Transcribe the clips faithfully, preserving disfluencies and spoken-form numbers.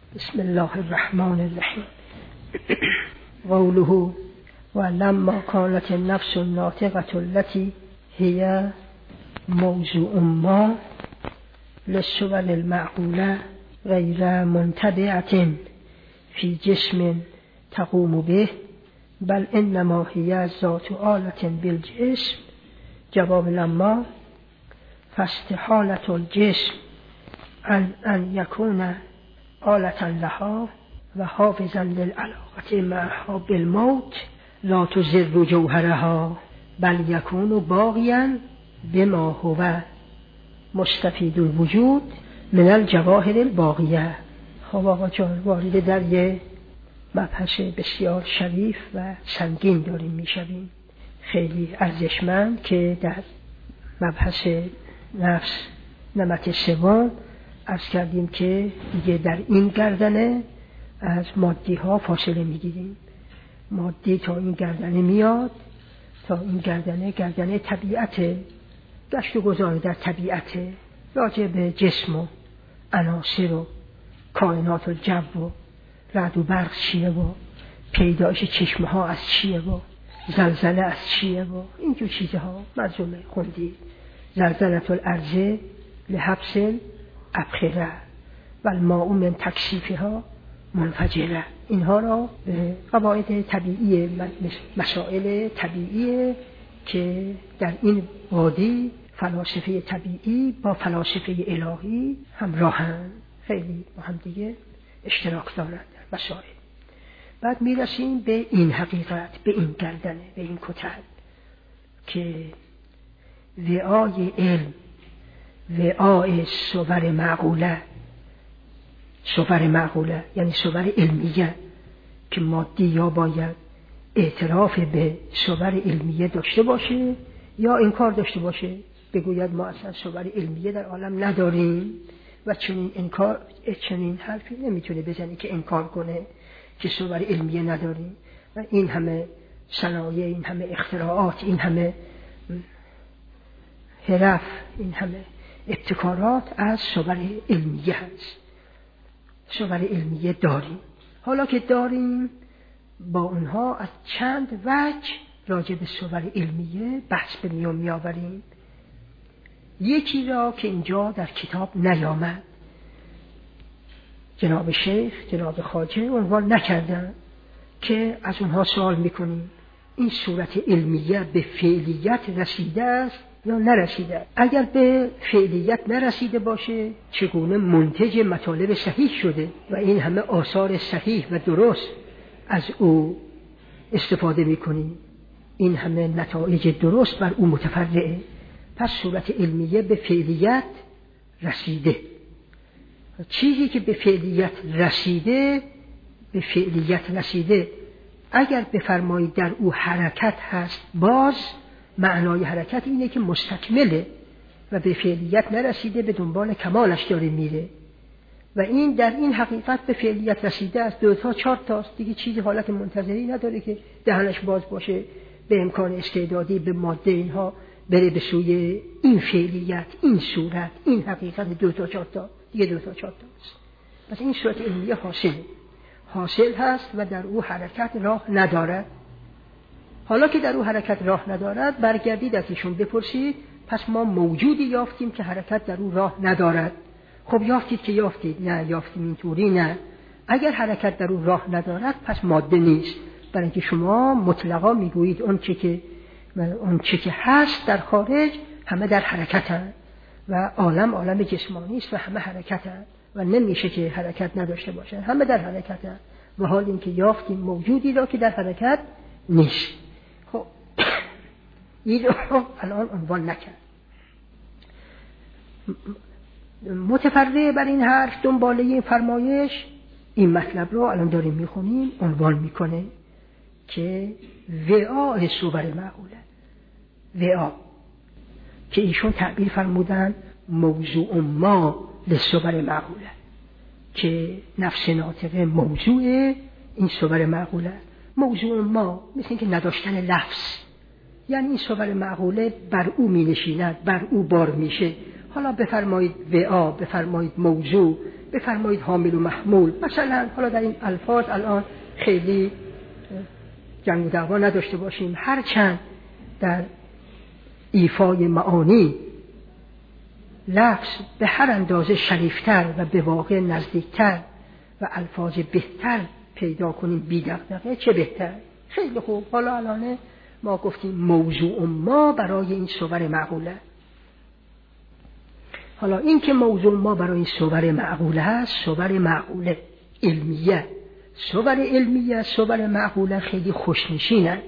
بسم الله الرحمن الرحیم. قوله ولما كانت النفس الناطقة التي هي موضوع ما للصور المعقولة غير منتبعة في جسم تقوم به بل انما هي ذات آلة بالجسم. جواب لما فاستحالة الجسم أن, أن يكون آلة لها و حافظا للعلاقة معها بالموت لا تزر جوهرها بل يكون باغيا بما هو مستفید الوجود من الجواهر الباغیه. خب آقا جان، وارد در یه مبحث بسیار شریف و سنگین داریم میشویم، خیلی ارزشمند، که در مبحث نفس نمط سوم عرض کردیم که دیگه در این گردنه از مادی ها فاصله میگیریم. مادی تا این گردنه میاد، تا این گردنه گردنه طبیعته، گشت و گذار در طبیعته، راجع به جسم و عناصر و کائنات و جو و رعد و برق چیه و پیدایش چشمه ها از چیه و زلزله از چیه و اینجور چیزها منظومه خوندید. زلزلة الارض لحبس ابخره و الماء من تکثیفها منفجره. اینها را به قواعد طبیعی، مسائل طبیعی که در این وادی فلاسفه طبیعی با فلاسفه الهی همراهن، خیلی با هم دیگه اشتراک دارند در مسائل. بعد میرسیم به این حقیقت، به این گردنه، به این کتل که وعای علم، وعای صور معقوله، صور معقوله یعنی صور علمیه که مادی یا باید اعتراف به صور علمیه داشته باشه یا انکار داشته باشه، بگوید ما اصلا صور علمیه در عالم نداریم و چنین انکار چنین حرفی نمیتونه بزنی که انکار کنه که صور علمیه نداریم. و این همه صنایع، این همه اختراعات، این همه حرف، این همه ابتکارات از صور علمیه هست. صور علمیه داریم. حالا که داریم با اونها از چند وجه راجع به صور علمیه بحث به میون می آوریم. یکی را که اینجا در کتاب نیامد، جناب شیخ، جناب خواجه عنوان نکردن که از اونها سوال میکنیم این صورت علمیه به فعلیت رسیده است یا نرسیده؟ اگر به فعلیت نرسیده باشه چگونه منتج مطالب صحیح شده و این همه آثار صحیح و درست از او استفاده میکنیم، این همه نتایج درست بر او متفرعه؟ پس صورت علمیه به فعلیت رسیده. چیزی که به فعلیت رسیده، به فعلیت رسیده اگر بفرمایید در او حرکت هست، باز معنای حرکت اینه که مستکمله و به فعلیت نرسیده، به دنبال کمالش داره میره و این در این حقیقت به فعلیت رسیده است. دو تا چهار تاست دیگه، چیزی حالت منتظری نداره که دهنش باز باشه به امکان استعدادی به ماده اینها بره به سوی این فعلیت، این صورت، این حقیقت. دو تا چهار تا دیگه، دو تا چهار تاست. پس این صورت علمیه حاصل حاصل هست و در او حرکت راه ندارد. حالا که در او حرکت راه ندارد، برگردید از ایشون بپرسید پس ما موجودی یافتیم که حرکت در او راه ندارد. خب یافتید که یافتید؟ نه یافتیم اینطوری نه. اگر حرکت در او راه ندارد پس ماده نیست، برای اینکه شما مطلقا میگویید اون چه که اون چه که هست در خارج همه در حرکتن و عالم عالم جسمانی است و همه حرکتن و نمیشه که حرکت نداشته باشن، همه در حرکتن. و حال اینکه یافتیم موجودی را که در حرکت نیست. خب این رو الان عنوان نکرد. متفرع بر این حرف دنباله این فرمایش این مطلب رو الان داریم میخونیم عنوان میکنه که وعاء صور معقوله، وعا که ایشون تعبیر فرمودن موضوع ما لصور معقوله، که نفس ناطقه موضوع این صور معقوله. موضوع ما مثل این که نداشتن لفظ، یعنی این صور معقوله بر او می نشیند، بر او بار میشه. حالا بفرمایید وعا، بفرمایید موضوع، بفرمایید حامل و محمول. مثلا حالا در این الفاظ الان خیلی جنگ و دعوا نداشته باشیم، هرچند در ایفای معانی لفظ به هر اندازه شریفتر و به واقع نزدیکتر و الفاظ بهتر پیدا کنیم بی دغدغه چه بهتر. خیلی خوب، حالا الان ما گفتیم موضوع ما برای این صور معقوله. حالا این که موضوع ما برای این صور معقوله هست، صور معقوله علمیه. صور علمیه، صور معقوله خیلی خوشنشینن،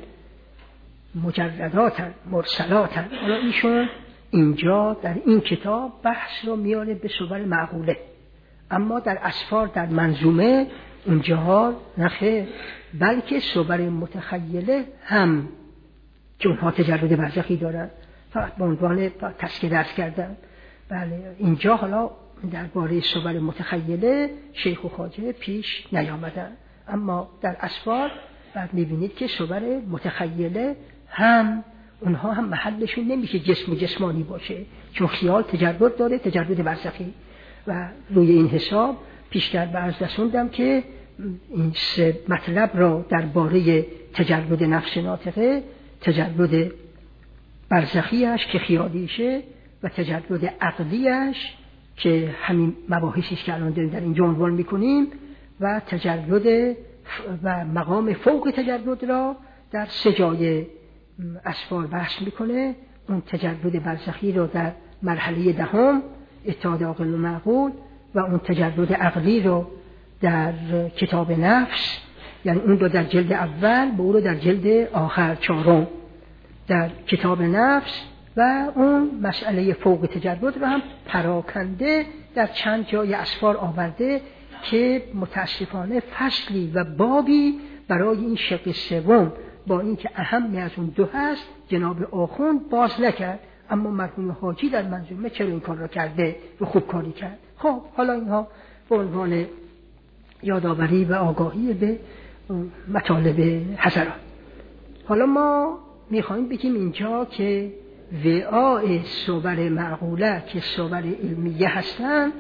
مجرداتن، مرسلاتن. حالا ایشون اینجا در این کتاب بحث رو میاره به صور معقوله، اما در اسفار در منظومه اونجاها نخیر، بلکه صور متخیله هم که اونها تجرد برزخی دارن، فقط به عنوان تسکیه درس کردن. بله اینجا حالا درباره صور متخیله شیخ و خواجه پیش نیامدن، اما در اسفار بعد میبینید که صور متخیله هم اونها هم محلشون نمیشه جسم و جسمانی باشه، چون خیال تجرد داره، تجرد برزخی. و روی این حساب پیشتر به عرض رسوندم که این سه مطلب را درباره تجرد نفس ناطقه، تجرد برزخیش که خیالیشه و تجرد عقلیش که همین مباحثی که الان داریم در اینجا عنوان میکنیم و تجرد و مقام فوق تجرد را در سه جای اسفار بحث میکنه. اون تجرد برزخی رو در مرحله دهم اتحاد عاقل و معقول و اون تجرد عقلی رو در کتاب نفس، یعنی اون رو در جلد اول و اون رو در جلد آخر چهارم در کتاب نفس، و اون مسئله فوق تجرد رو هم پراکنده در چند جای اسفار آورده که متاسفانه فصلی و بابی برای این شق سوم با اینکه اهم از اون دو هست جناب آخوند باز نکرد، اما مرحوم حاجی در منظومه چرا این کار را کرده و خوب کاری کرد. خب حالا اینها به عنوان یادآوری و آگاهی به مطالب حضرات. حالا ما میخوایم بگیم اینجا که وعاء صور معقوله که صور علمیه هستن،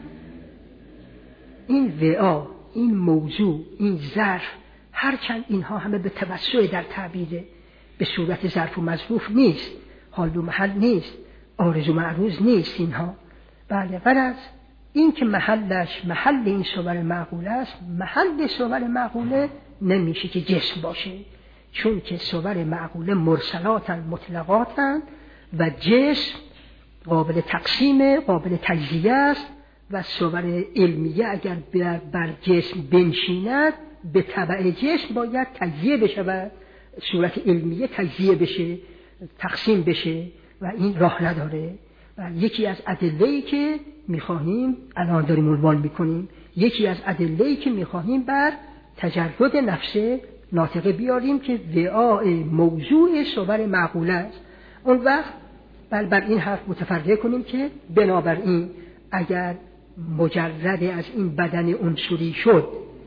این وعا، این موضوع، این ظرف، هرچند اینها همه به توسع در تعبیره، به صورت ظرف و مظروف نیست، حال و محل نیست، عارض و معروض نیست اینها. بله، غرض این که محلش محل این صور معقوله است، محل صور معقوله نمیشه که جسم باشه، چون که صور معقوله مرسلاتن، مطلقاتن و جسم قابل تقسیم، قابل تجزیه است و صور علمیه اگر بر جسم بنشیند به تبع جسم باید تجزیه بشه، صورت علمیه تجزیه بشه، تقسیم بشه و این راه نداره. و یکی از ادله‌ای که می‌خواهیم الان داریم عنوان می‌کنیم، یکی از ادله‌ای که می‌خواهیم بر تجرد نفس ناطقه بیاریم که وعاء موضوع صور معقوله است. اون وقت بل بر این حرف متفرق کنیم که بنابراین اگر مجرد از این بدن عنصری شد،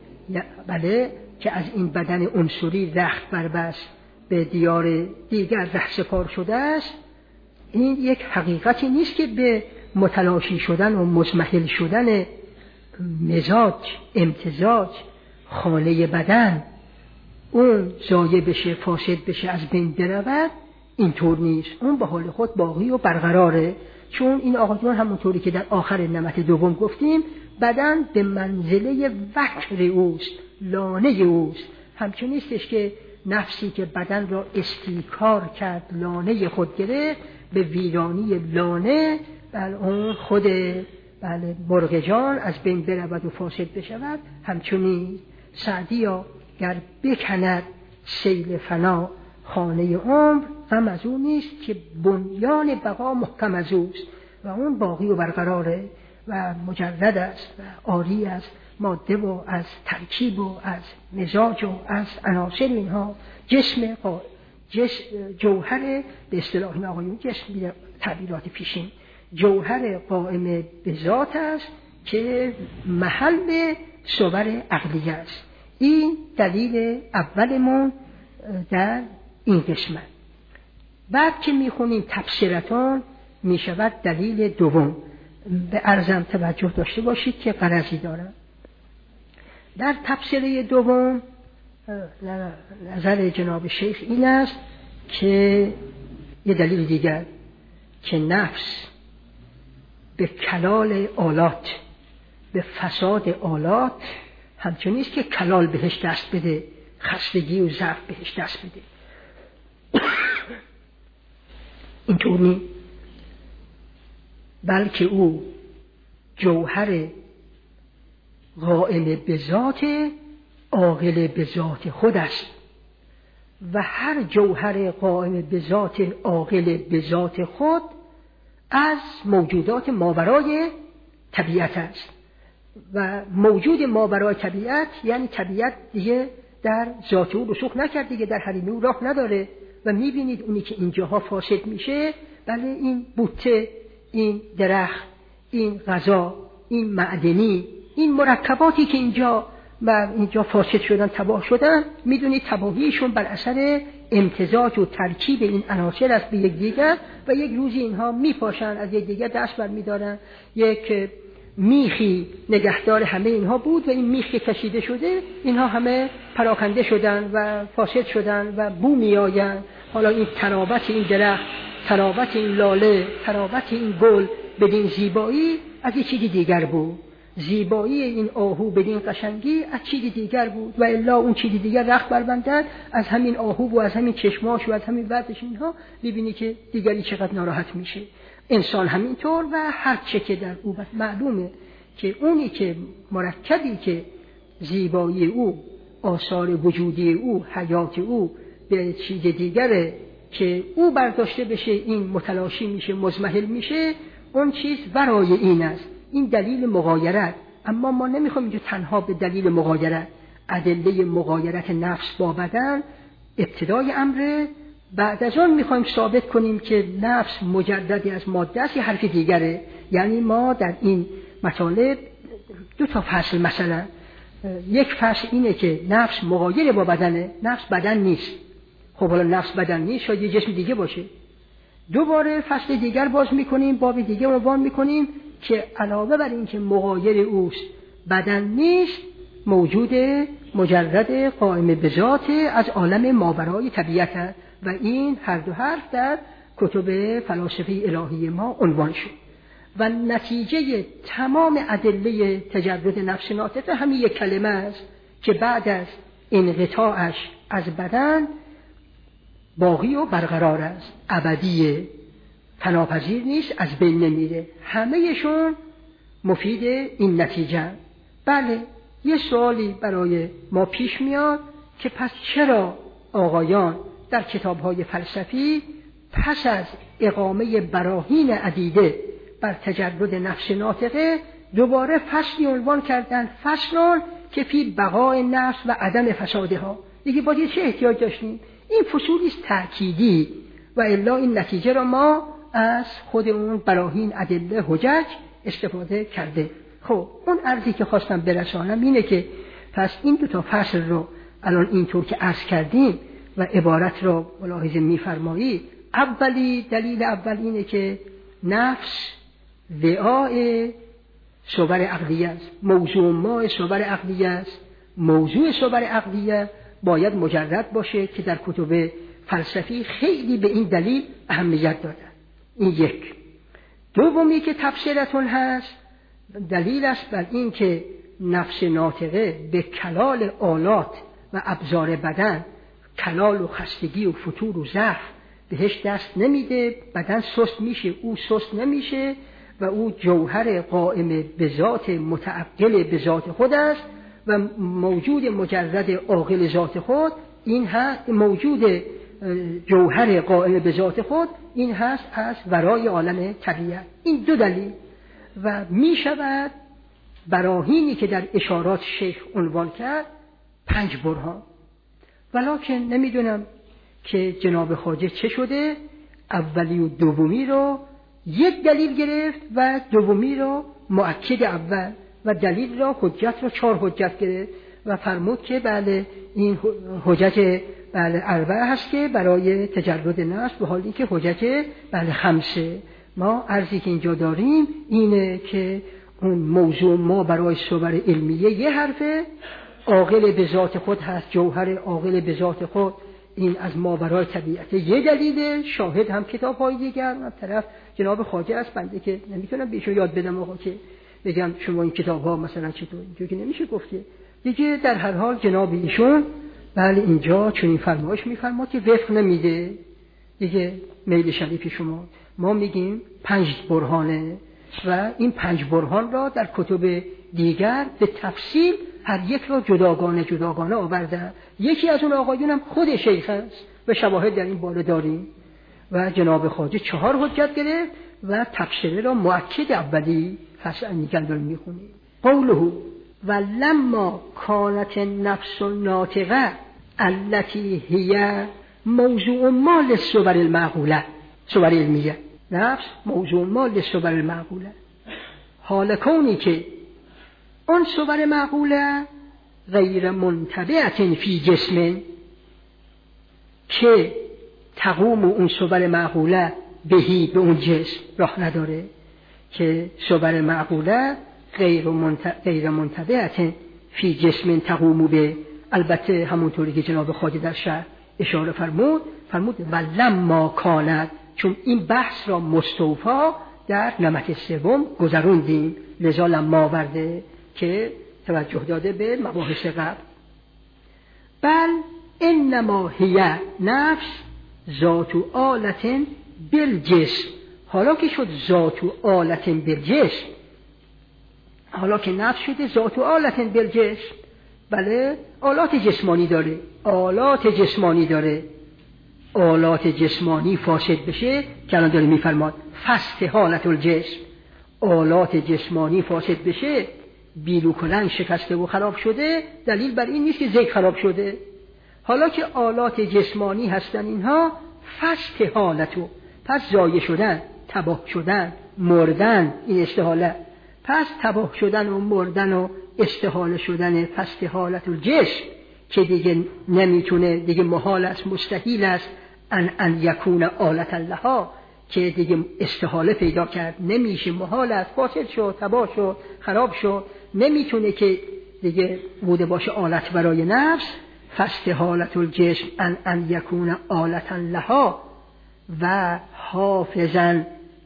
بله که از این بدن عنصری رخت بربست به دیار دیگر رهسپار شده است، این یک حقیقتی نیست که به متلاشی شدن و مزمحل شدن مزاج، امتزاج، خانه بدن اون زایه بشه، فاسد بشه، از بین برود. اینطور نیست، اون به حال خود باقی و برقراره، چون این آقایان همونطوری که در آخر نمط دوم گفتیم بدن به منزله وکر اوست، لانه اوست. همچون نیستش که نفسی که بدن را استیکار کرد، لانه خود گرفت، به ویرانی لانه بل اون خود بله مرغ جان از بین برود و فاسد بشود. همچنین سعدی ها گر بکند سیل فنا خانه عمر، غم از اون نیست که بنیان بقا محکم از اوست و اون باقی و برقراره و مجرد است و عاری از ماده و از ترکیب و از مزاج و از عناصر اینها. جسم جسم جوهر به اصطلاح آقایون جسم تعبیرات پیشین جوهر قائم به ذات است که محل صور عقلی است. این دلیل اولمون در این قسمت. بعد که میخونیم تفسیرتان میشود دلیل دوم. به عرضم توجه داشته باشید که غرضی دارم. در تفسیره دوم نظر جناب شیخ این است که یه دلیل دیگر که نفس به کلال آلات، به فساد آلات همچون نیست که کلال بهش دست بده، خستگی و ضعف بهش دست بده. اینطور نیست، بلکه او جوهر قائم به ذات، عاقل به ذات خود است و هر جوهر قائم به ذات، عاقل به ذات خود از موجودات ماورای طبیعت است و موجود ماورای طبیعت یعنی طبیعت دیگه در ذات او رسوخ نکرد، دیگه در حریم او راه نداره و میبینید اونی که اینجاها فاسد میشه، بله این بوته، این درخت، این غذا، این معدنی، این مرکباتی که اینجا و اینجا فاسد شدن، تباه شدن، میدونید تباهیشون بر اثر امتزاج و ترکیب این عناصر است به یک دیگر و یک روزی اینها میپاشن، از یک دیگر دست بر میدارن. یک میخی نگهدار همه اینها بود و این میخی کشیده شده، اینها همه پراکنده شدن و فاسد شدن و بو میآین. حالا این تراوت این درخت، تراوت این لاله، تراوت این گل بدین زیبایی از یک چیزی دیگر بود، زیبایی این آهو بدین قشنگی از چیزی دیگر بود و الا اون چیزی دیگر رخت بربندن از همین آهو و از همین چشماش و از همین وضعش اینها، ببینی که دیگری چقدر ناراحت میشه. انسان همینطور و هر چه که در او معلومه که اونی که مرکبی که زیبایی او، آثار وجودی او، حیات او به چیز دیگره که او برداشته بشه، این متلاشی میشه، مزمحل میشه، اون چیز ورای این است. این دلیل مغایرت. اما ما نمیخوایم اینجا تنها به دلیل مغایرت، ادله مغایرت نفس با بدن ابتدای امره، بعد از آن میخوایم ثابت کنیم که نفس مجردی از ماده است، یه حرف دیگره. یعنی ما در این مطالب دو تا فصل، مثلا یک فصل اینه که نفس مغایر با بدنه، نفس بدن نیست. خب حالا نفس بدن نیست، شاید یه جسم دیگه باشه. دوباره فصل دیگر باز میکنیم، باب دیگه عنوان میکنیم که علاوه بر این که مغایر اوست، بدن نیست، موجود مجرد قائم به ذات از عالم ماورای طبیعت است و این هر دو حرف در کتب فلاسفه الهی ما عنوان شد و نتیجه تمام ادله تجرد نفس ناطقه همین یک کلمه است که بعد از انقطاعش از بدن باقی و برقرار است، ابدیه، فناپذیر نیست، از بین نمیره. همه‌شون مفید این نتیجه. بله، یه سوالی برای ما پیش میاد که پس چرا آقایان در کتاب‌های فلسفی پس از اقامه براهین عدیده بر تجرد نفس ناطقه دوباره فصلی عنوان کردن، فصلان که فی بقای نفس و عدم فسادها؟ دیگه باید چه احتیاج داشتیم؟ این فصولی است تأکیدی و الا این نتیجه را ما از خود اون براهین ادله حجج استفاده کرده. خب اون عرضی که خواستم برسانم اینه که پس این دو تا فصل رو الان اینطور که عرض کردیم و عبارت را ملاحظه می‌فرمایید، اولی دلیل اول اینه که نفس وعاء صور عقلیه است، موضوع ما صور عقلیه است، موضوع صور عقلیه باید مجرد باشه که در کتب فلسفی خیلی به این دلیل اهمیت دادن. این یک. دومی که تفسیرتون هست دلیل است بر این که نفس ناطقه به کلال آلات و ابزار بدن، کلال و خستگی و فتور و ضعف بهش دست نمیده، بدن سست میشه، او سست نمیشه و او جوهر قائم به ذات، متعقل به ذات خود است و موجود مجرد عاقل ذات خود این هست، موجود جوهر قائم به ذات خود این هست از ورای عالم طبیعت. این دو دلیل و می شود براهینی که در اشارات شیخ عنوان کرد پنج برهان، ولکن نمیدونم که جناب خواجه چه شده، اولی و دومی رو یک دلیل گرفت و دومی رو مؤکد اول و دلیل را حجت را چهار حجت گرفت و فرمود که بله این حجت بله اربعه هست که برای تجرد نفس، به حالی که حجت بله خمسه ما عرضی که اینجا داریم اینه که اون موضوع ما برای صور علمیه یه حرفه، عاقل به ذات خود هست، جوهر عاقل به ذات خود، این از ما برای طبیعت یه دلیله. شاهد هم کتاب های دیگر، اون طرف جناب خواجه است، بنده که نمیتونم بهشون یاد بدم آقا که بگم شما این کتاب ها مثلا چطور، اینجا که نمیشه گفته دیگه. در هر حال جناب ایشون بله اینجا چون این فرمایش میفرماد که وفق نمیده دیگه میل شریف شما. ما میگیم پنج برهانه و این پنج برهان را در کتب دیگر به تفصیل هر یک را جداگانه جداگانه آورده. یکی از اون آقایون هم خود شیخ است و شواهد در این باره داریم و جناب خواجه چهار حجت گرفت و تفسیر را مؤکد اولی فصل نیکن داریم میخونیم. قوله و لما کانت نفس ناطقه التي هي موضوع ما للصور المعقوله، صور علمیه، نفس موضوع ما للصور المعقوله، حال کونی که اون صور معقوله غیر منتبعه فی جسم، که تقوم اون صور معقوله بهی به اون جسم راه نداره، که صور معقوله غیر غیر منتبعه فی جسم تقوم به، البته همونطوری که جناب خواجه در شرح اشاره فرمود فرمود و لما کانت، چون این بحث را مستوفا در نمط سوم گذروندیم لذا لما آورده که توجه داده به مباحث قبل. بل انما هی نفس ذات آلت بالجسم، حالا که شد ذات آلت بالجسم، حالا که نفس شده ذات آلت بالجسم، بله آلات جسمانی داره، آلات جسمانی داره، آلات جسمانی فاسد بشه که الان داره میفرماد فست حالت الجسم، آلات جسمانی فاسد بشه، بیلو کلنگ شکسته و خراب شده، دلیل بر این نیست که ذکر خراب شده. حالا که آلات جسمانی هستن اینها فست حالتو، پس ضایع شدن، تباه شدن، مردن، این استحاله، پس تباه شدن و مردن و استحاله شدن فست حالت الجسم که دیگه نمیتونه، دیگه محال است، مستحیل است ان ان یکون آلت لها، که دیگه استحاله پیدا کرد، نمیشه، محال است، فاسد شد، تباه شد، خراب شد، نمیتونه که دیگه بوده باشه آلت برای نفس. فست حالت الجسم ان ان یکون آلت لها و حافظا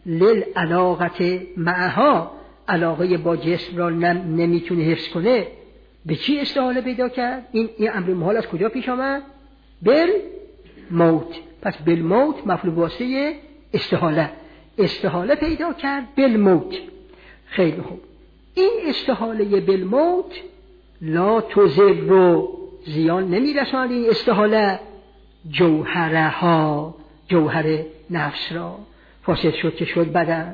للعلاقه معها، علاقه با جسم را نمیتونه حفظ کنه. به چی استحاله پیدا کرد؟ این این امر محال از کجا پیش آمد؟ بل موت. پس بل موت مفعول واسطه استحاله، استحاله پیدا کرد بل موت. خیلی خوب، این استحاله بل موت لا تضر رو زیان نمیرساند، این استحاله جوهرها، جوهر نفس را، فاسد شد که شد بدن.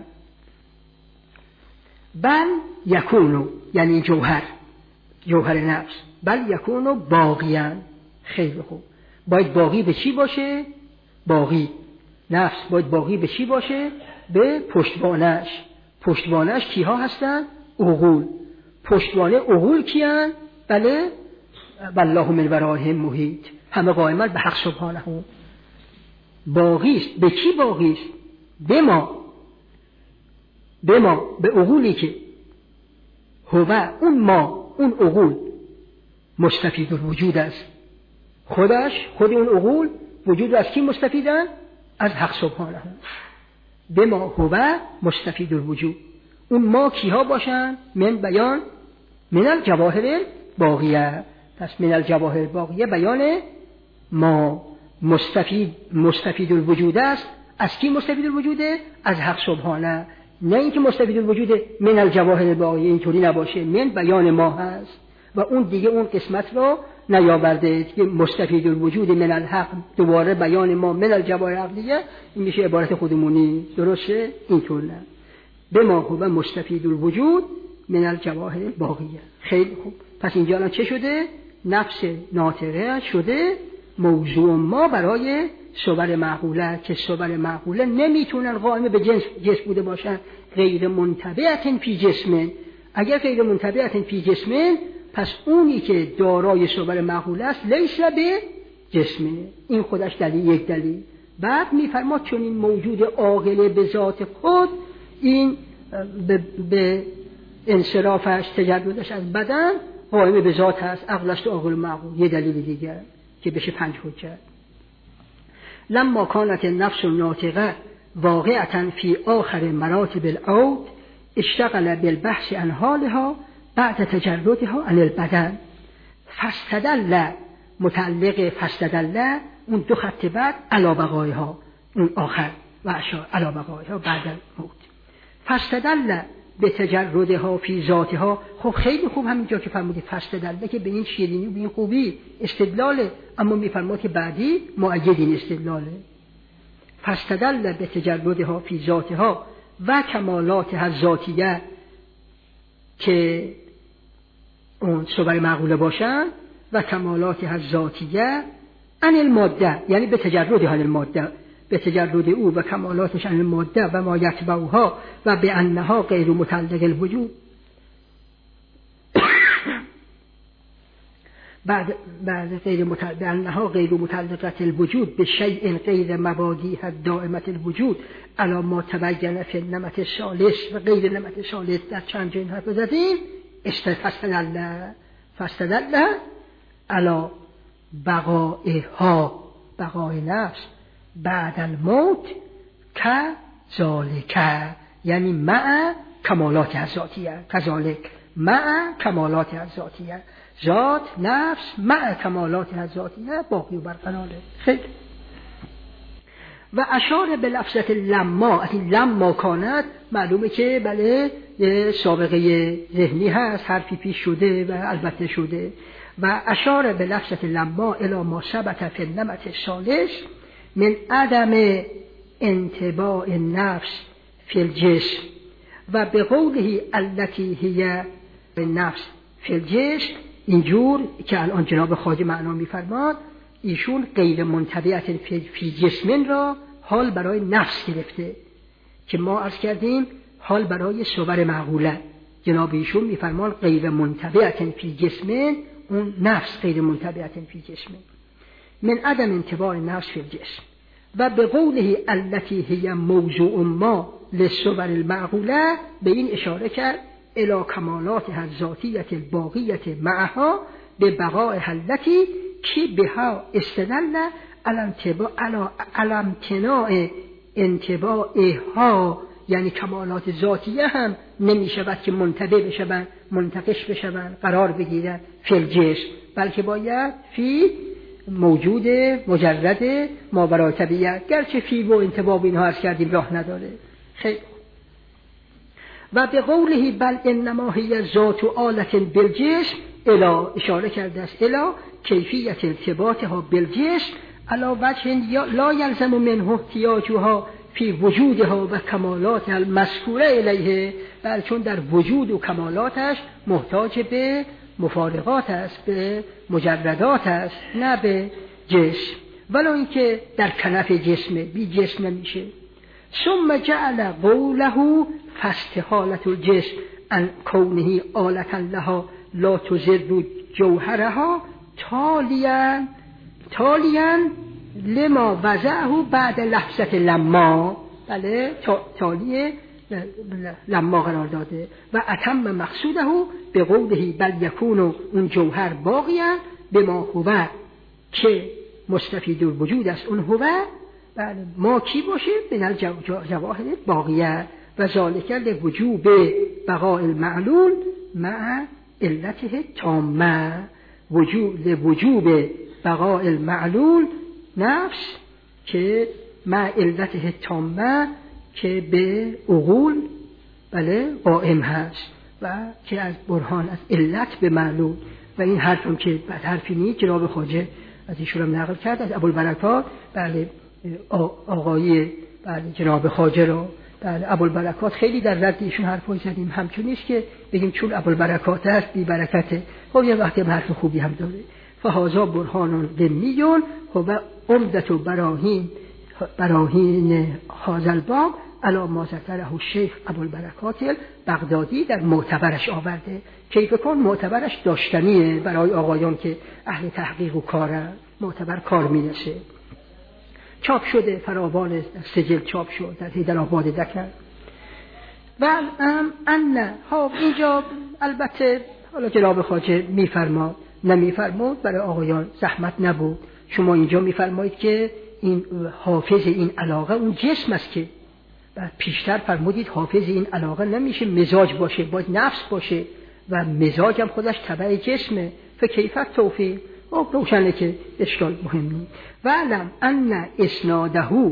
بل یکونو یعنی جوهر، جوهر نفس، بل یکونو باقیان. خیلی خوب، باید باقی به چی باشه؟ باقی نفس باید باقی به چی باشه؟ به پشتوانش. پشتوانش کیها هستن؟ عقول. پشتوانه عقول کیان؟ بله، والله من ورائهم محیط، همه قائمت به حق سبحانه. باقی است. به کی باقی است؟ به ما، به ما، به عقولی که هو اون ما، اون عقول مستفید الوجود است. خودش، خود اون عقول وجود از کی مستفیدن؟ از حق سبحانه. به ما هو مستفید الوجود. اون ما کیها باشن؟ من بیان من الجواهر باقیه. پس من الجواهر باقیه بیان ما مستفید مستفید الوجود است. از کی مستفید الوجوده؟ از حق سبحانه. نه اینکه مستفید الوجود من الجواهر باقیه، اینطوری نباشه، من بیان ما هست و اون دیگه اون قسمت رو نیاورده که مستفید الوجود من الحق، دوباره بیان ما من الجواهر عقلیه، این میشه عبارت خودمونی، درسته؟ اینطور نه. به ما هو مستفید الوجود من الجواهر باقیه. خیلی خوب، پس اینجا الان چه شده؟ نفس ناطقه شده موضوع ما برای صور معقوله، که صور معقوله نمیتونن قائم به جنس جسم بوده باشن، غیر منتبعه فی جسم. اگر غیر منتبعه فی جسم، پس اونی که دارای صور معقوله است لیس به جسم. این خودش دلیل، یک دلیل. بعد میفرماد چون این موجود عاقل به ذات خود این به, به انصرافش تجردش از بدن قائم به ذات هست، عقلش تو عاقل معقول. یه دلیل دیگر که بشه پنج حجت. لما کانت النفس الناطقه واقعة فی آخر مراتب العود اشتغل بالبحث عن حالها بعد تجردها عن البدن فاستدل متعلق فاستدل اون دو خط بعد علی بقایها اون آخر و اشار علی بقایها بعد الموت فاستدل به تجردها فی ذاتها. خب خیلی خوب همینجا که فرمودید فاستدل که به این شیرینی و به این خوبی استدلاله، اما میفرماد که بعدی مؤید این استدلاله. فاستدل به تجردها فی ذاتها و کمالاتها الذاتیه که اون صور معقوله باشن و کمالاتها الذاتیه عن الماده، یعنی به تجرد عن الماده، به تجرد او و کمالاتش عن الماده و ما یتبعها و به انها غیر متعلق الوجود. بعد بعد غیر متعلق به انها غیر متعلقه الوجود به شیء غیر مبادیه دائمه الوجود علی ما تبین فی النمط الثالث و غیر نمط ثالث. در چند جای حرف زدیم. استفسدل فاستدل علی بقائها بقای نفس بعد الموت که ذالک، یعنی مع کمالات الذاتیه، کذالک مع کمالات الذاتیه، ذات نفس مع کمالات الذاتیه باقی و برقراره. خیلی و اشار به لفظت لما، از این لما کانت معلومه که بله سابقه ذهنی هست، حرفی پیش شده و البته شده. و اشار به لفظت لما الی ما ثبت فی النمط الثالث من عدم انطباع النفس فی الجسم و به قوله التي هی النفس فی الجسم، اینجور که الان جناب خواجه معنا می‌فرماد ایشون غیر منطبعت فی جسم را حال برای نفس گرفته که ما عرض کردیم حال برای صور معقوله. جناب ایشون می‌فرماد غیر منطبعت فی جسم، اون نفس غیر منطبعت فی جسم من عدم انطباع نفس فی الجسم و به قوله التي هی موضوع ما للصور المعقوله، به این اشاره کرد الی کمالات الذاتیه الباقیه معها به بقاء التي کی بها استدل علی امتناع انطباعها، یعنی کمالات ذاتیه هم نمی شود که منطبع بشوند، منتقش بشوند، قرار بگیرند فی الجسم، بلکه باید فی موجود مجرد ماورای طبیعت، گرچه فی و انطباع اینها عرض کردیم راه نداره. خیلی و به قوله بل انما هی ذات آلة بالجسم الا، اشاره کرده است الا کیفیت ارتباطها بالجسم علا وجه لا یلزم منه احتیاجها فی وجودها و کمالات المذکوره الیه، بل چون در وجود و کمالاتش محتاج به مفارقات است، به مجردات است، نه به جسم، ولو اینکه در کنف جسم بی جسم نمیشه. ثم جعل قوله فاستحالة الجسم ان کونه آلة لها لا تضر جوهرها تالیا تالیا لما وضعه بعد لحظه لما، بله تالیه لما قرار داده و اتم مقصوده به قوله بل یکون اون جوهر باقیه به ما هو که مستفید الوجود است، اون هو بله ما کی باشه من الجواهر باقیه و ذالک لوجوب بقاء المعلول مع علته تامه، وجوب لوجوب بقاء المعلول نفس که مع علته تامه که به عقول بله قائم هست و که از برهان از علت به معلول. و این حرفم که بعد حرفی نیست، جناب خواجه از ایشون هم نقل کرد از ابوالبرکات، بله آقای بله جناب خواجه رو بله ابوالبرکات خیلی در رد ایشون حرفای زدیم، همچون نیست که بگیم چون ابوالبرکات است بی برکته، خب یه وقتی حرف خوبی هم داره. فهذا برهان دمیون و عمدت و براهین براهین هذا الباب علی ما ذکره الشیخ ابوالبرکات بغدادی در معتبرش آورده. کیف کن معتبرش داشتنیه برای آقایان که اهل تحقیق و کارن، معتبر کار میرسه. چاپ شده، فراوان سجل چاپ شد در حیدرآباد دکن. و ان ها اینجا البته حالا جناب خواجه میفرماد نمیفرمود برای آقایان زحمت نبود. شما اینجا میفرمایید که این حافظ این علاقه اون جسم است که بعد پیشتر فرمودید حافظ این علاقه نمیشه مزاج باشه، باید نفس باشه و مزاج هم خودش تبع جسمه. فکیفت توفیق او روشنه که اشکال مهم نیست. و علم ان اسناده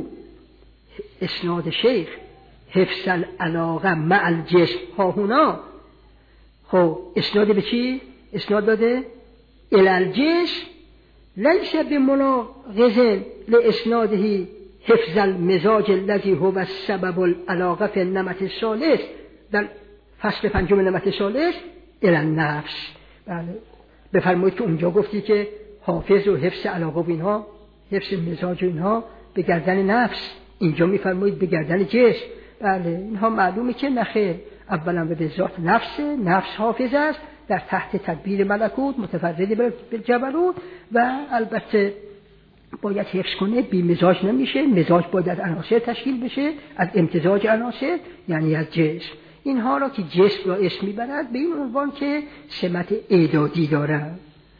اسناد شیخ حفظ العلاقه مع الجسم ها هنا. خب اسناد به چی؟ اسناد داده الالجسم لیس بمناقض لاسناده حفظ المزاج الذي هو السبب العلاقه في النمط الثالث در فصل پنجم نمط ثالث الی النفس. بله بفرمایید که اونجا گفتی که حافظ و حفظ علاقه و اینها حفظ مزاج و اینها به گردن نفس، اینجا میفرمایید به گردن جسم. بله اینها معلومه که نخیر، اولا به ذات نفس نفس حافظ است در تحت تدبیر ملکوت متفرد به جبروت و البته باید حفظ کنه. بی مزاج نمیشه، مزاج باید از عناصر تشکیل بشه، از امتزاج عناصر یعنی از جسم. اینها را که جسم را اسم میبرد به این عنوان که سمت اعدادی دارد.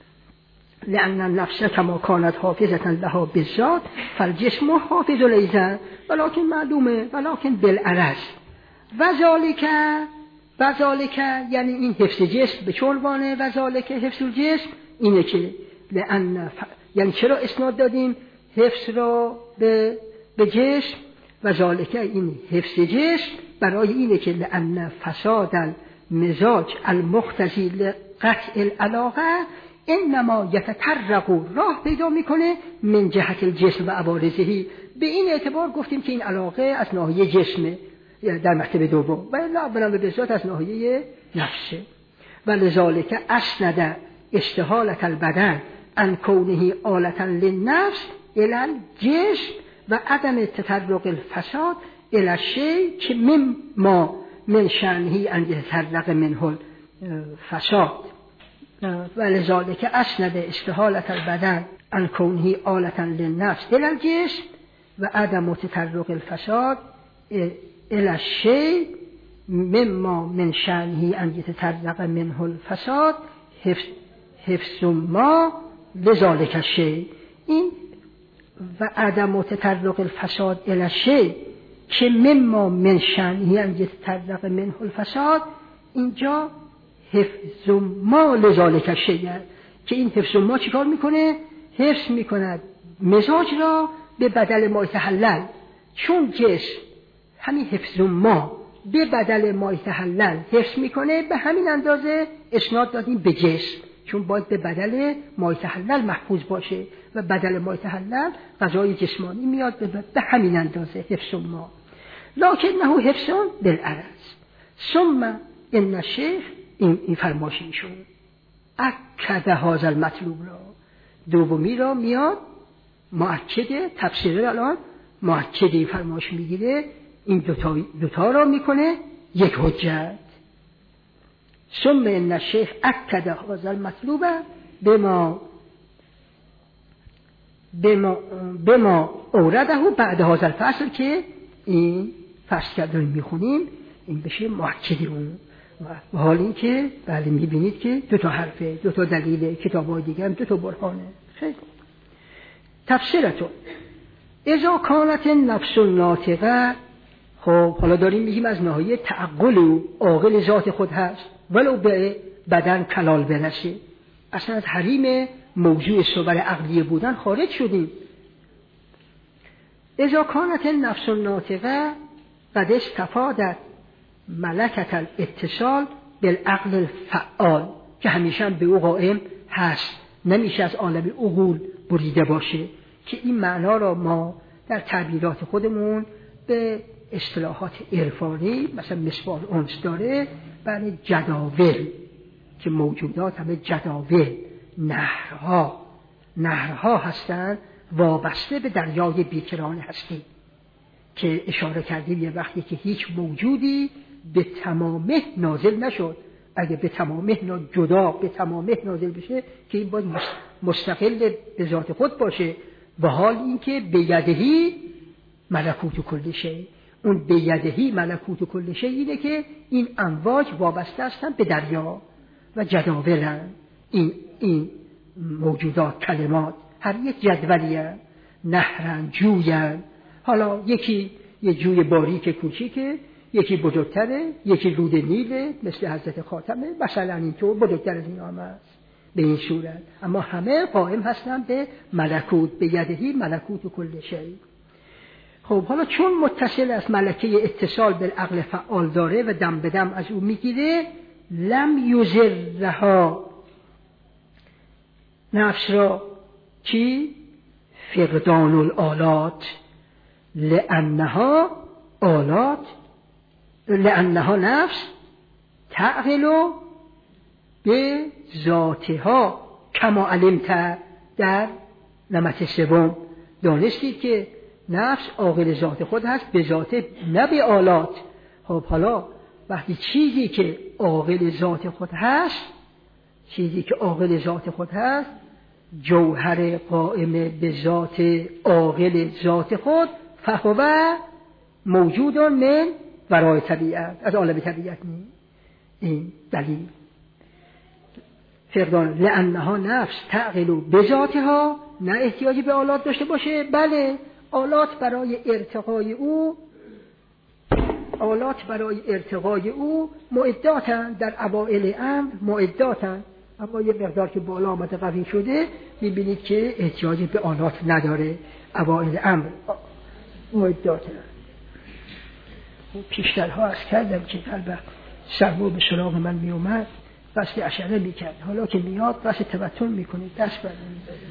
لأن النفس كما كانت حافظة لها بالذات فالجسم حافظ ليس ولكن معلومه ولكن بالعرض وذلك وذلك یعنی این حفظ جسم به چه عنوانه؟ وذلك حفظ الجسم اینه که لأن ف... یعنی چرا اسناد دادیم حفظ را به به جسم؟ وذلك این حفظ جسم برای اینه که لأن فساد المزاج المقتضی لقطع العلاقه انما یتطرق راه پیدا میکنه من جهت الجسم و عوارضه. به این اعتبار گفتیم که این علاقه از ناحیه جسمه در مرتبه دوم و الا اولا به ذات از ناحیه نفسه. و لذالک اسند استحالة البدن عن کونه آلة للنفس الی الجسم و عدم تطرق الفساد الی الشیء که مما من شأنه ان یتطرق منه الفساد. ولذلك اسند استحالة البدن عن كونه آلة للنفس الى الجسم و عدم تطرق الفساد الى الشيء مما من شأنه ان يتطرق منه الفساد حفظ ما لذلك الشيء. این و عدم تطرق الفساد الى الشيء که مما من شأنه ان يتطرق منه الفساد اینجا حفظ ما لذالک الشیء که این حفظ ما چیکار میکنه؟ حفظ میکند مزاج را به بدل ما یتحلل. چون جسم همین حفظ ما به بدل ما یتحلل حفظ میکنه، به همین اندازه اسناد دادیم به جسم، چون باید به بدل ما یتحلل محفوظ باشه و بدل ما یتحلل غذای جسمانی میاد به همین اندازه حفظ ما. لکنه حفظ بالعرض ثم ان الشیخ این, این فرماشی شد اکد هذا المطلوب را دومی را میاد مؤکده تفسیر الان مؤکده فرماش میگیره این دوتا, دوتا را میکنه یک حجت. ثم ان الشیخ اکد هذا المطلوب بما بما بما اورده بعد هذا الفصل که این فصل که داریم میخونیم این بشه مؤکد اون. و حال این که بله میبینید که دو تا حرفه، دو تا دلیله، کتابای دیگه هم دو تا برهانه. خیلی تفسیرتون اذا کانت نفس ناطقه. خب حالا داریم میگیم از ناحیه تعقل و عاقل ذات خود هست ولو به بدن کلال برسه، اصلا از حریم موضوع صور عقلیه بودن خارج شدیم. اذا کانت نفس ناطقه قد استفادت ملکت الاتصال بالعقل الفعال که همیشه به او قائم هست، نمیشه از عالم عقول بریده باشه، که این معنا را ما در تعبیرات خودمون به اصطلاحات عرفانی مثلا مصباح الانس داره، بله جداول که موجودات همه جداول نهرها نهرها هستند وابسته به دریای بیکران هستی که اشاره کردیم یه وقتی که هیچ موجودی به تمامه نازل نشد. اگه به تمامه جدا به تمامه نازل بشه که این باید مستقل به ذات خود باشه و حال اینکه بیدهی ملکوت کل شیء. اون بیدهی ملکوت کل شیء اینه که این امواج وابسته هستن به دریا و جداولن. این این موجودات کلمات هر یک جدولیه، نهرن، جوین. حالا یکی یه جوی باریک کوچیکه، یکی بزرگتره، یکی رود نیله مثل حضرت خاتمه، مثلا اینطور بزرگتر از این هم هست به این صورت. اما همه قائم هستن به ملکوت، به یدهی ملکوت کل شیء. خب حالا چون متصل از ملکه اتصال بالعقل فعال داره و دم به دم از او میگیره، لم یزرها نفس را چی؟ فقدان الآلات، لأنها آلات، لأنها نفس تعقل به ذاتها کما علمت. در نمط سوم دانستید که نفس عاقل ذات خود هست، به ذات نه به آلات. خب حالا وقتی چیزی که عاقل ذات خود هست، چیزی که عاقل ذات خود هست، جوهر قائم به ذات عاقل ذات خود، فهو موجود من ورای طبیعت، از عالم طبیعت نی. این دلیل فقدان لأنها نفس تعقل به ذاتها، نه احتیاجی به آلات داشته باشه. بله آلات برای ارتقای او، آلات برای ارتقای او معداتن، در اوائل امر معداتن، اما یه مقدار که بالا آمده قوی شده میبینید که احتیاجی به آلات نداره. اوائل امر معداتن. پیشترها از کردم که قلب سرمو به سراغ من می اومد، قصد اشاره می کرد، حالا که میاد قصد تبتون می کنید، دست برد می دارید.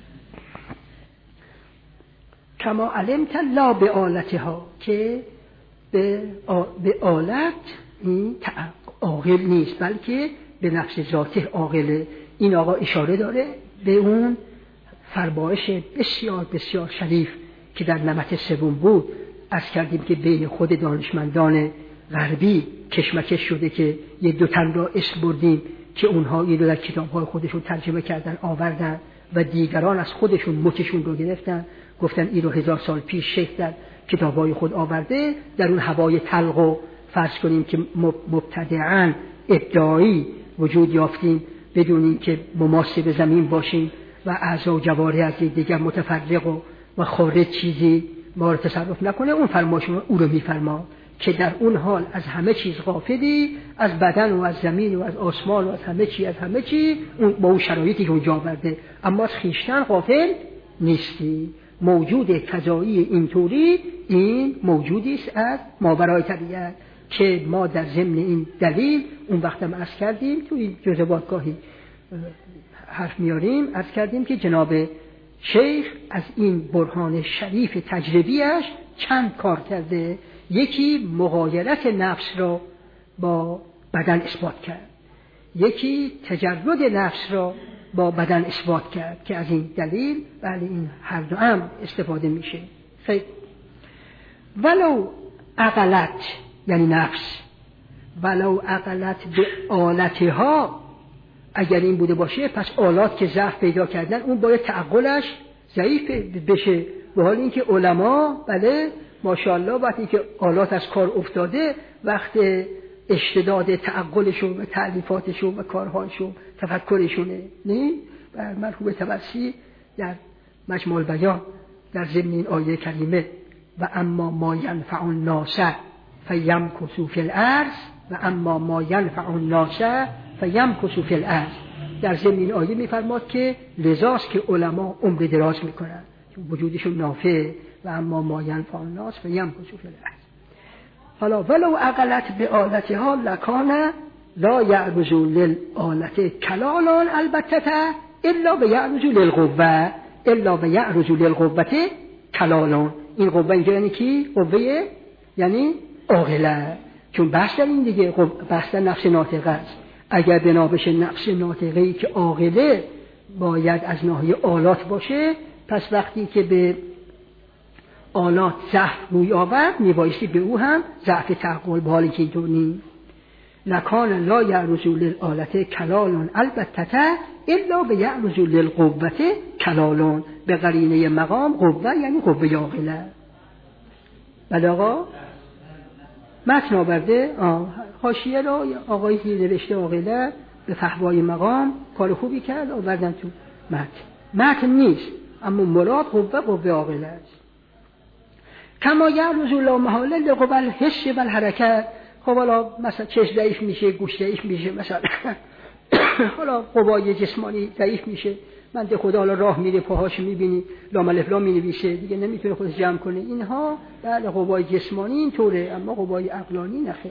کما علمت لا به آلتها، که به, به آلت این عاقل نیست، بلکه به نفس ذاته عاقله. این آقا اشاره داره به اون فرمایش بسیار بسیار شریف که در نمط سوم بود. از کردیم که بین خود دانشمندان غربی کشمکش شده که یه دو تن را اسم بردیم که اونها این رو در کتاب‌های خودشون ترجمه کردن آوردن و دیگران از خودشون مچشون رو گرفتن، گفتن این رو هزار سال پیش شیخ در کتاب‌های خود آورده. در اون هوای تلق و فرض کنیم که مبتدعاً ابداعی وجود یافتیم بدون این که مماس به زمین باشیم و اعضا و جوارح از دیگر متفرق و, و خارج چیزی ما رو تصرف نکنه. اون فرمایش او رو میفرما که در اون حال از همه چیز غافلی، از بدن و از زمین و از آسمان و از همه چی از همه چی اون با اون شرایطی که اونجا آورده، اما از خویشتن غافل نیستی. موجود کذایی اینطوری این موجودی است از ماورای طبیعت که ما در ضمن این دلیل اون وقت هم عرض کردیم تو این جزوات گاهی حرف میاریم، عرض کردیم که جناب شیخ از این برهان شریف تجربیش چند کار کرده. یکی مغایرت نفس را با بدن اثبات کرد، یکی تجرد نفس را با بدن اثبات کرد که از این دلیل بله این هر دو هم استفاده میشه. خیلی ولو عقلت یعنی نفس، ولو عقلت به آلتها، اگر این بوده باشه پس آلات که ضعف پیدا کردن اون باید تعقلش ضعیف بشه. به حال اینکه علما بله ماشاءالله وقتی که آلات از کار افتاده، وقت اشتداد تعقلشون و تألیفاتشون و کارهاشون تفکرشونه. نه مرحوم طبرسی در مجموع البیان در ضمن این آیه کریمه و اما ما ینفع الناس فیمکثوا فی الارض و اما ما ینفع الناس فیمکثوا فی الارض، در ضمن این آیه میفرماد که لذاست که علما عمر دراز میکنن چون وجودشون نافع، و اما ما ینفع الناس فیمکثوا فی الارض. حالا ولو عقلت به آلتها لکان لا یعرض للآلت کلالان البته الا به یعرض للقوه، الا به یعرض للقوه کلالان. این قوه اینجا یعنی کی؟ قوه یعنی عاقله، چون بحث در این دیگه بحث در نفس ناطقه است. اگر بنا بشه نفس ناطقه‌ای که عاقله باید از ناحیه آلات باشه، پس وقتی که به آلات ضعف روی آورد میبایستی به او هم ضعف تعقل، به حالی که اینطور نیست. لکان لا یعرض للآلت کلالان البته الا به یعرض للقوه کلالون به قرینه مقام قوه یعنی قوه عاقله. بله آقا متن آورده حاشیه رو آقایی که نوشته عاقله به فحوای مقام کار خوبی کرد آوردن تو متن. متن نیست اما مراد قوه قوه عاقله است. کما یعرض لا محاله لقوى الحس و الحرکت. خب حالا مثلا چشم ضعیف میشه، گوش ضعیف میشه، مثلا حالا قوای جسمانی ضعیف میشه. بنده خدا حالا راه میره پاهاش میبینی لام الف لام مینویسه دیگه نمیتونه خودش جمع کنه. اینها بله قوای جسمانی اینطوره اما قوای عقلانی نخیر.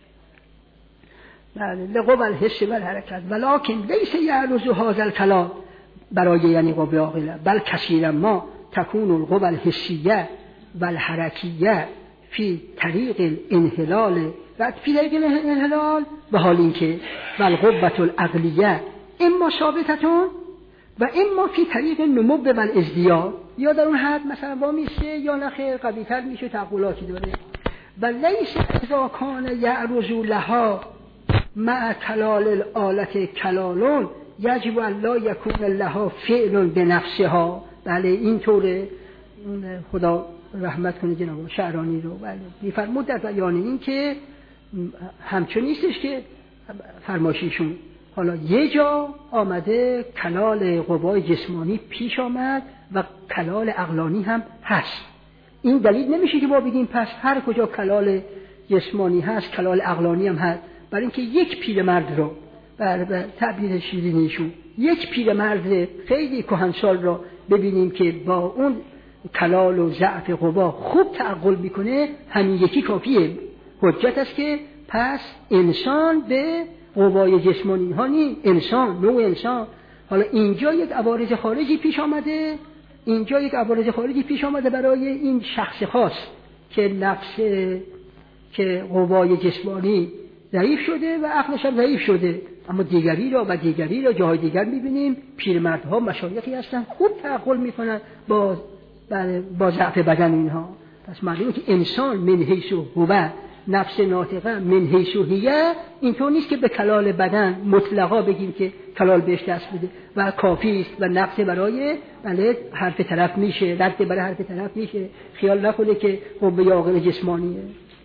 بله لقوى الحس و الحرکت ولکن لیس یعرض هذا الکلام برای یعنی قوه عاقله بل کثیرا ما تكون القوى الحسیه و الحرکیه فی طریق الانحلال و فی طریق الانحلال به حال اینکه والقوة العقلیه اما ثابتتون و اما فی طریق النمو و الازدیاد یا در اون حد مثلا وامیسته یا نخیر قوی‌تر میشه تعقلاتی داره. و لیس اذا کان یعرض لها مع کلال الآلة کلالون یجب ان لا یکون لها فعل بنفسها. بله اینطوره. خدا رحمت کنه جناب شعرانی رو. بله میفرمود در بیان این که همچون نیستش که فرمایشیشون حالا یه جا آمده کلال قوای جسمانی پیش آمد و کلال عقلانی هم هست. این دلیل نمیشه که ما بگیم پس هر کجا کلال جسمانی هست کلال عقلانی هم هست. برای اینکه یک پیرمرد رو بر تعبیر شیرینیشون یک پیرمرد خیلی کهنسال را ببینیم که با اون کلال و ضعف قوا خوب تعقل میکنه همین یکی کافیه. حجت است که پس انسان به قوای جسمانی ها نی انسان نوع انسان. حالا اینجا یک عوارض خارجی پیش آمده اینجا یک عوارض خارجی پیش آمده برای این شخص خاص که نفس که قوای جسمانی ضعیف شده و عقلش هم ضعیف شده. اما دیگری را و دیگری را جاهای دیگر میبینیم پیرمردها مشایخی هستن خوب تعقل میکنن با با ضعف بدن اینها. پس معلومه که انسان من حیث هو نفس ناطقه من حیث هیه اینطور نیست که به کلال بدن مطلقا بگیم که کلال بهش دست بده و کافی است و نفس برای بله حرف طرف میشه رد برای حرف طرف میشه. خیال نکنه که قوه عاقل جسمانیه.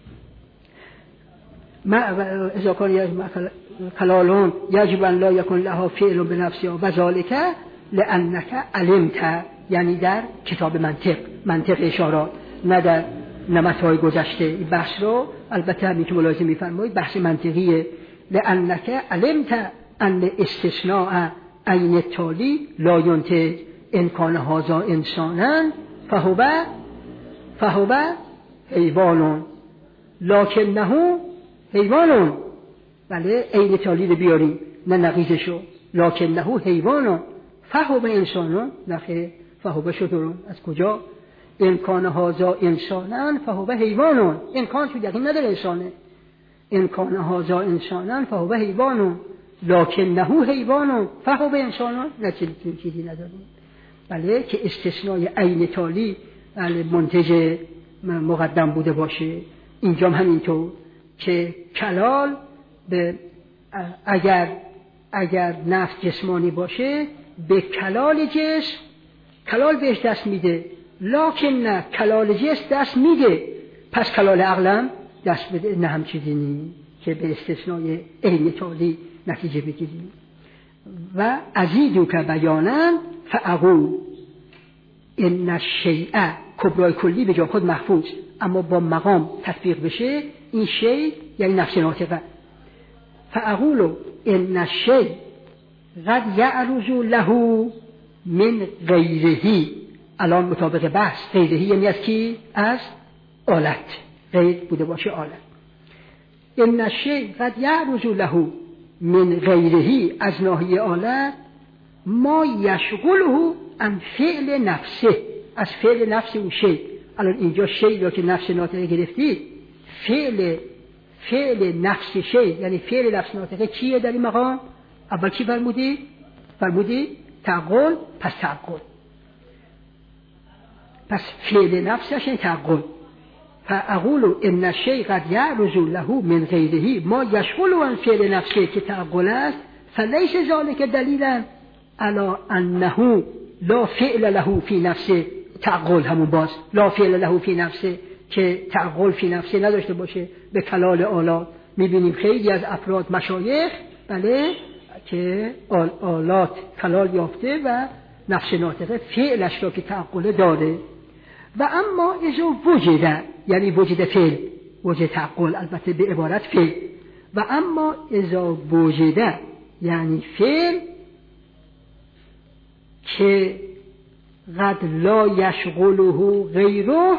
ما اذا کان کلالون یجب ان لا یکن لها فعل بنفسها و ذلک لانک علمت یعنی در کتاب منطق منطق اشارات نه در نمطهای گذشته. این بحث رو البته همین که ملاحظه می‌فرمایید بحث منطقیه. لانک علمت ان استثناء عین التالی لا ینتج ان کان هذا انسانا فهو فهو حیوان لکنه حیوان. بله عین تالی رو بیاریم نه نقیضشو لکنه حیوان فهو انسان نخه فهو شطرون. از کجا امکان هازا انسانن فهو حیوانون. امکان تو یقین نداره انسانه. امکان هازا انسانن فهو حیوانون لکنه حیوانون فهو انسانون نه چیزی نداریم. بله که استثنای عین تالی بله منتج مقدم بوده باشه. اینجا هم همینطور که کلال به اگر اگر نفس جسمانی باشه به کلال جسم کلال بهش دست میده لکن نه کلال جسم دست میده پس کلال عقلم دست بده نه هم چیزی نی که به استثنای عین تالی نتیجه بگیریم. و ازیدو که بیانن فاقول ان الشیء کبرای کلی به جا خود محفوظ اما با مقام تطبیق بشه این شیء یعنی نفس ناطقه. فاقول ان الشیء قد یعرض له من غیره. الان مطابق بحث غیره یعنی از کی؟ از آلت غیر بوده باشه آلت. ان الشیء قد یعرض له من غیره از ناحیه آلت ما یشغله عن فعل نفسه از فعل نفس اون شیء. الان اینجا شیء را که نفس ناطقه گرفتی فعل فعل نفس شیء یعنی فعل نفس ناطقه چیه در این مقام؟ اول چی فرمودی؟ فرمودی تعقل. پس تعقل پس فعل نفسش این تعقل. فاقول ان الشیء قد یعرض له من غیره ما یشغله عن فعل نفسه که تعقل است فلیس ذلک دلیلا علی انه لا فعل له فی نفسه، تعقل همون باز لا فعل له فی نفسه که تعقل فی نفسه نداشته باشه به کلال آلات. میبینیم خیلی از افراد مشایخ بله که آل آلات کلال یافته و نفس ناطقه فعلش را که تعقل داره. و اما اذا وجد، یعنی وجد فعل، وجد تعقل البته به عبارت فعل. و اما اذا وجد یعنی فعل که قد لا یشغله غیره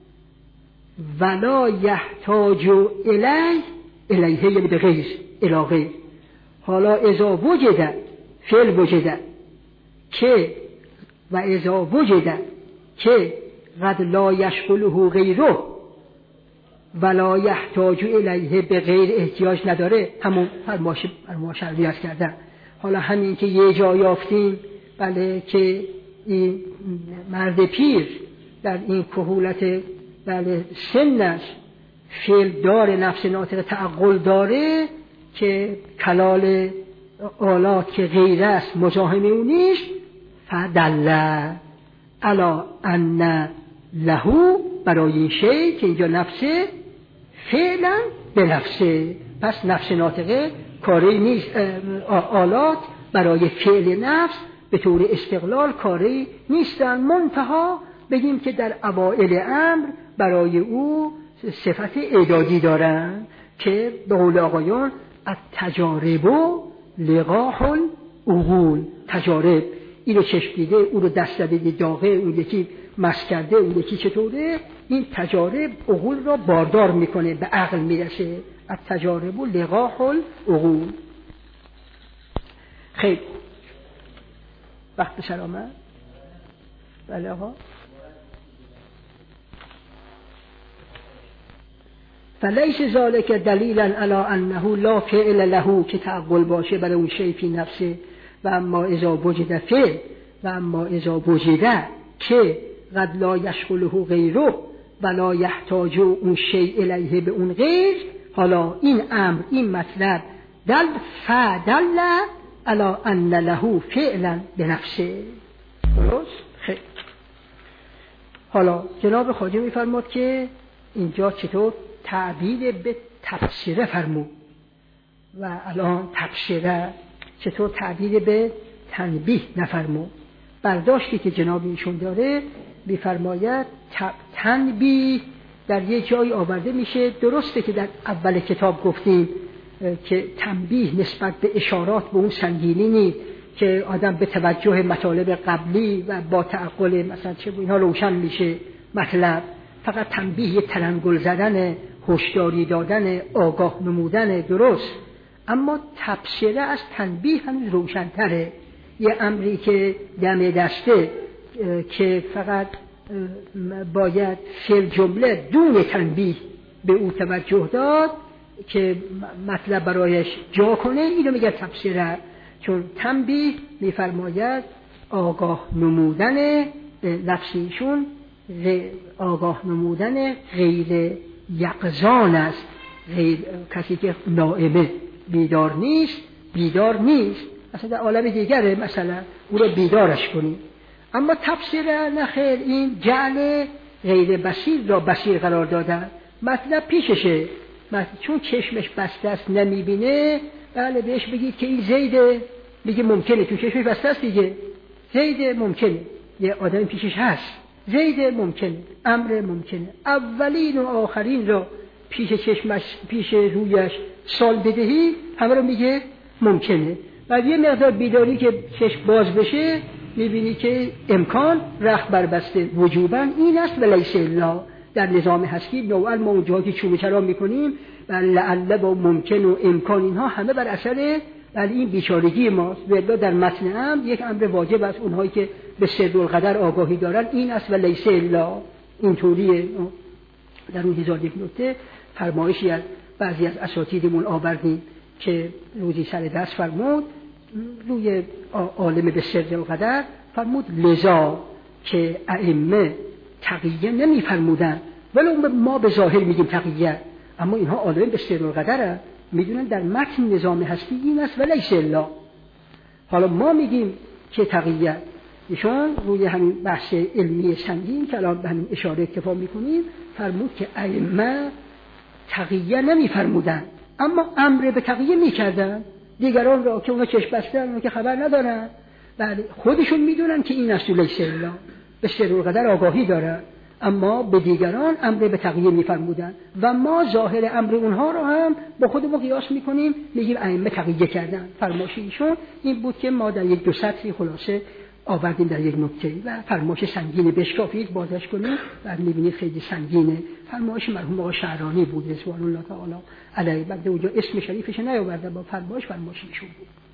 ولا یحتاج الیه، الیه یعنی به غیر، الی غیر. حالا اذا وجد فعل وجد که و اذا وجد که قد لا یشغله غیره ولا یحتاج الیه، به غیر احتیاج نداره، همون فرمایش فرمایش عرض کردم. حالا همین که یه جا یافتیم بله که این مرد پیر در این کهولت بله سنش فعل داره، نفس ناطق تعقل داره که کلال آلات که غیر است مزاحم اون نیست. فدل علی ان له، برای این شی که اینجا نفسه فعلا به نفسه، پس نفس ناطقه کاری نیست، آلات برای فعل نفس به طور استقلال کاری نیستن، منتها بگیم که در اوائل امر برای او صفت اعدادی دارن که به قول آقایان التجارب لقاح العقول، تجارب این رو چشم دیده، اون رو دست زده داغه، اون یکی مس کرده، اون یکی چطوره، این تجارب عقول را باردار میکنه، به عقل میرسه. التجارب لقاح العقول. خیلی وقت بسر آمد. بله آقا. فلیس ذالک دلیلا علی انه لا فعل له، که تعقل باشه برای اون شی فی نفسه. و اما اذا وجد فعل و اما اذا وجد که قد لا یشغله غیره ولا یحتاج اون شی الیه، به اون غیر. حالا این امر، این مطلب دل فدل علی ان له فعلا بنفسه. درست؟ خیلی. حالا جناب خواجه میفرماد که اینجا چطور تعبیر به تفسیره فرمود و الان تفسیره چطور تعبیر به تنبیه نفرمود. برداشتی که جناب ایشون داره میفرماید تنبیه در یه جای آورده میشه. درسته که در اول کتاب گفتیم که تنبیه نسبت به اشارات به اون سنگینی نیست که آدم به توجه مطالب قبلی و با تعقل مثلا چه اینها روشن میشه مطلب. فقط تنبیه یه تلنگل زدن، هشداری دادن، آگاه نمودن، درست. اما تبصره از تنبیه هم روشن‌تره. یه امری که دم دسته که فقط باید فعل جمله دون تنبیه به او توجه داد که مطلب برایش جا کنه، اینو میگه تبصره. چون تنبیه میفرماید آگاه نمودن، لفظیشون آگاه نمودن غیر یقظان است. غیر کسی که نائمه، بیدار نیست، بیدار نیست مثلا در عالم دیگره، مثلا او رو بیدارش کنیم. اما تفسیر نخیر، این جعل غیر بصیر را بصیر قرار دادن. مطلب پیششه، چون چشمش بسته است نمیبینه، بله بهش بگید که این زیده، بگه ممکنه، چون چشمش بسته است دیگه، زیده ممکنه، یه آدم پیشش هست، زیده ممکنه، امر ممکنه. اولین و آخرین را پیش چشمش، پیش رویش سال بدهی، همه رو میگه ممکنه. بعد یه مقدار بیداری که چشم باز بشه میبینی که امکان رخت بربسته. وجوباً این است و لیس الا. در نظام هستی نوعاً ما اونجا که چوب چرا میکنیم و لعل و ممکن و امکان، اینها همه بر اثر ولی این بیچارگی ماست. و در متن هم یک امر واجب است، اونهایی که به سرالقدر آگاهی دارن این است و لیس الا. اینطوریه. در اون هزار یک نکته فرمایشی از بعضی از اساتیدمون آوردیم که روزی سر دست فرمود روی عالم به سرالقدر، فرمود لذا که ائمه تقیه نمی فرمودن، ولو ما به ظاهر میگیم تقیه، اما اینها عالم به سرالقدر میدونن در متن نظام هستی این است و لیس الا. حالا ما میگیم که تقیه، ایشون روی همین بحث علمی سنگین که الان به همین اشاره اکتفا میکنیم فرمود که ائمه تقیه نمیفرمودن اما امر به تقیه میکردن دیگران را که اونا چشم بستن اونا که خبر ندارن بله خودشون میدونن که این اصل لیس الا به سر و قدر آگاهی دارن اما به دیگران امر به تقیه میفرمودن و ما ظاهر امر اونها رو هم با خودمون قیاس میکنیم میگیم ائمه تقیه کردن. فرمایش ایشون این بود که ما در یک دو سطری خلاصه آوردیم در یک نکته و فرمایش سنگین بشکافید بازش کنیم و میبینید خیلی سنگینه. فرمایش مرحوم آقا شعرانی بود رضوان الله تعالی علیه. بعد اونجا اسم شریفش نیاورده با فرمایش فرمایش ایشون بود.